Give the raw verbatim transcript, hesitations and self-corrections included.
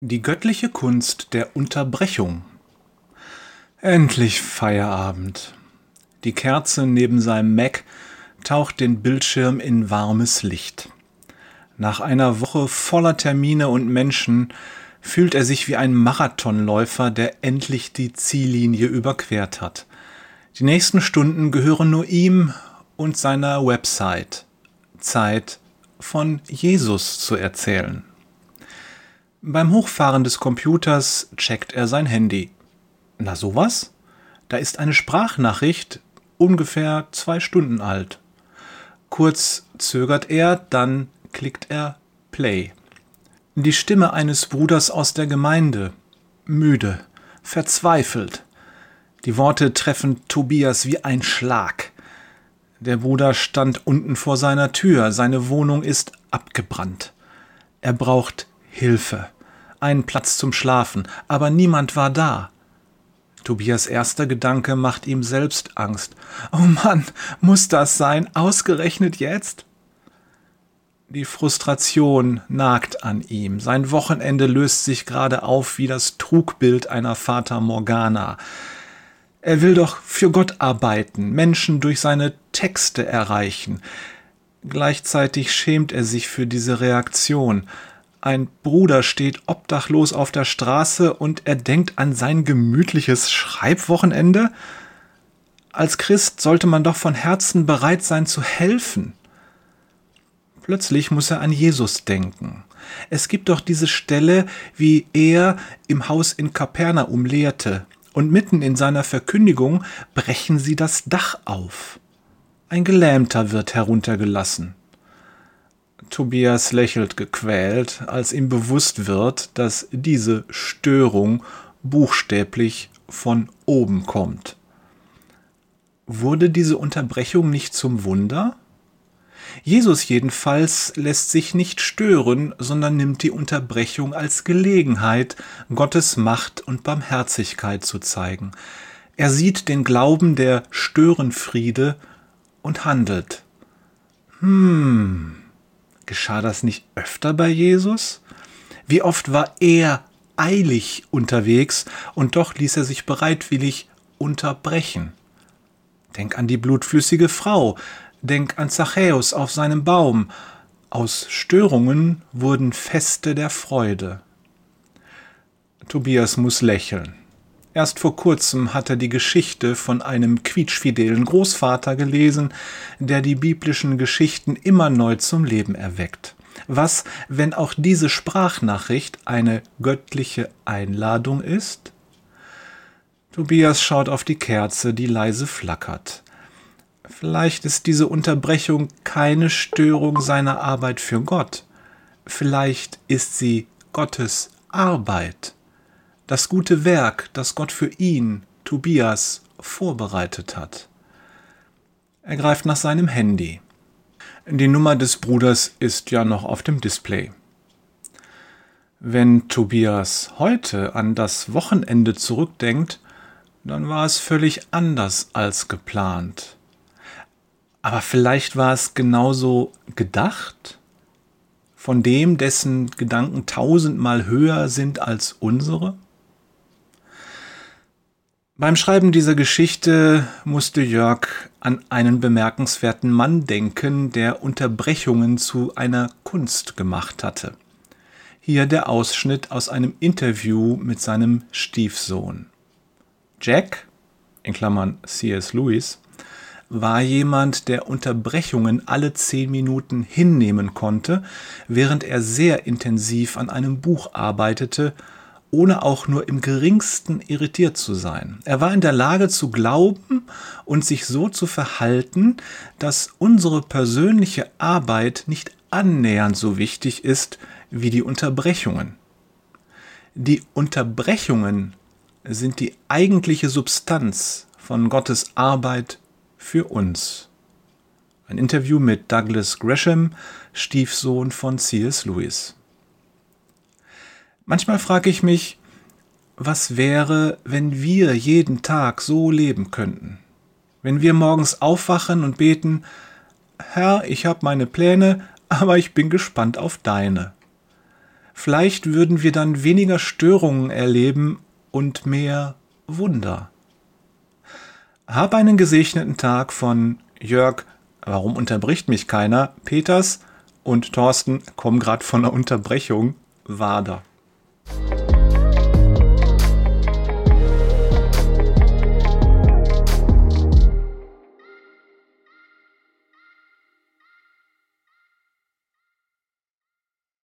Die göttliche Kunst der Unterbrechung. Endlich Feierabend. Die Kerze neben seinem Mac taucht den Bildschirm in warmes Licht. Nach einer Woche voller Termine und Menschen fühlt er sich wie ein Marathonläufer, der endlich die Ziellinie überquert hat. Die nächsten Stunden gehören nur ihm und seiner Website. Zeit, von Jesus zu erzählen. Beim Hochfahren des Computers checkt er sein Handy. Na sowas? Da ist eine Sprachnachricht, ungefähr zwei Stunden alt. Kurz zögert er, dann klickt er Play. Die Stimme eines Bruders aus der Gemeinde. Müde, verzweifelt. Die Worte treffen Tobias wie ein Schlag. Der Bruder stand unten vor seiner Tür. Seine Wohnung ist abgebrannt. Er braucht Hilfe, einen Platz zum Schlafen, aber niemand war da. Tobias' erster Gedanke macht ihm selbst Angst. Oh Mann, muss das sein? Ausgerechnet jetzt? Die Frustration nagt an ihm. Sein Wochenende löst sich gerade auf wie das Trugbild einer Fata Morgana. Er will doch für Gott arbeiten, Menschen durch seine Texte erreichen. Gleichzeitig schämt er sich für diese Reaktion. Ein Bruder steht obdachlos auf der Straße und er denkt an sein gemütliches Schreibwochenende? Als Christ sollte man doch von Herzen bereit sein zu helfen. Plötzlich muss er an Jesus denken. Es gibt doch diese Stelle, wie er im Haus in Kapernaum lehrte. Und mitten in seiner Verkündigung brechen sie das Dach auf. Ein Gelähmter wird heruntergelassen. Tobias lächelt gequält, als ihm bewusst wird, dass diese Störung buchstäblich von oben kommt. Wurde diese Unterbrechung nicht zum Wunder? Jesus jedenfalls lässt sich nicht stören, sondern nimmt die Unterbrechung als Gelegenheit, Gottes Macht und Barmherzigkeit zu zeigen. Er sieht den Glauben der Störenfriede und handelt. Hm... Geschah das nicht öfter bei Jesus? Wie oft war er eilig unterwegs und doch ließ er sich bereitwillig unterbrechen? Denk an die blutflüssige Frau, denk an Zachäus auf seinem Baum. Aus Störungen wurden Feste der Freude. Tobias muss lächeln. Erst vor kurzem hat er die Geschichte von einem quietschfidelen Großvater gelesen, der die biblischen Geschichten immer neu zum Leben erweckt. Was, wenn auch diese Sprachnachricht eine göttliche Einladung ist? Tobias schaut auf die Kerze, die leise flackert. Vielleicht ist diese Unterbrechung keine Störung seiner Arbeit für Gott. Vielleicht ist sie Gottes Arbeit. Das gute Werk, das Gott für ihn, Tobias, vorbereitet hat. Er greift nach seinem Handy. Die Nummer des Bruders ist ja noch auf dem Display. Wenn Tobias heute an das Wochenende zurückdenkt, dann war es völlig anders als geplant. Aber vielleicht war es genauso gedacht? Von dem, dessen Gedanken tausendmal höher sind als unsere? Beim Schreiben dieser Geschichte musste Jörg an einen bemerkenswerten Mann denken, der Unterbrechungen zu einer Kunst gemacht hatte. Hier der Ausschnitt aus einem Interview mit seinem Stiefsohn. Jack, in Klammern C S Lewis, war jemand, der Unterbrechungen alle zehn Minuten hinnehmen konnte, während er sehr intensiv an einem Buch arbeitete, ohne auch nur im geringsten irritiert zu sein. Er war in der Lage zu glauben und sich so zu verhalten, dass unsere persönliche Arbeit nicht annähernd so wichtig ist wie die Unterbrechungen. Die Unterbrechungen sind die eigentliche Substanz von Gottes Arbeit für uns. Ein Interview mit Douglas Gresham, Stiefsohn von C S Lewis. Manchmal frage ich mich, was wäre, wenn wir jeden Tag so leben könnten? Wenn wir morgens aufwachen und beten, Herr, ich habe meine Pläne, aber ich bin gespannt auf deine. Vielleicht würden wir dann weniger Störungen erleben und mehr Wunder. Hab einen gesegneten Tag von Jörg, warum unterbricht mich keiner, Peters und Thorsten, kommen gerade von einer Unterbrechung, Wader.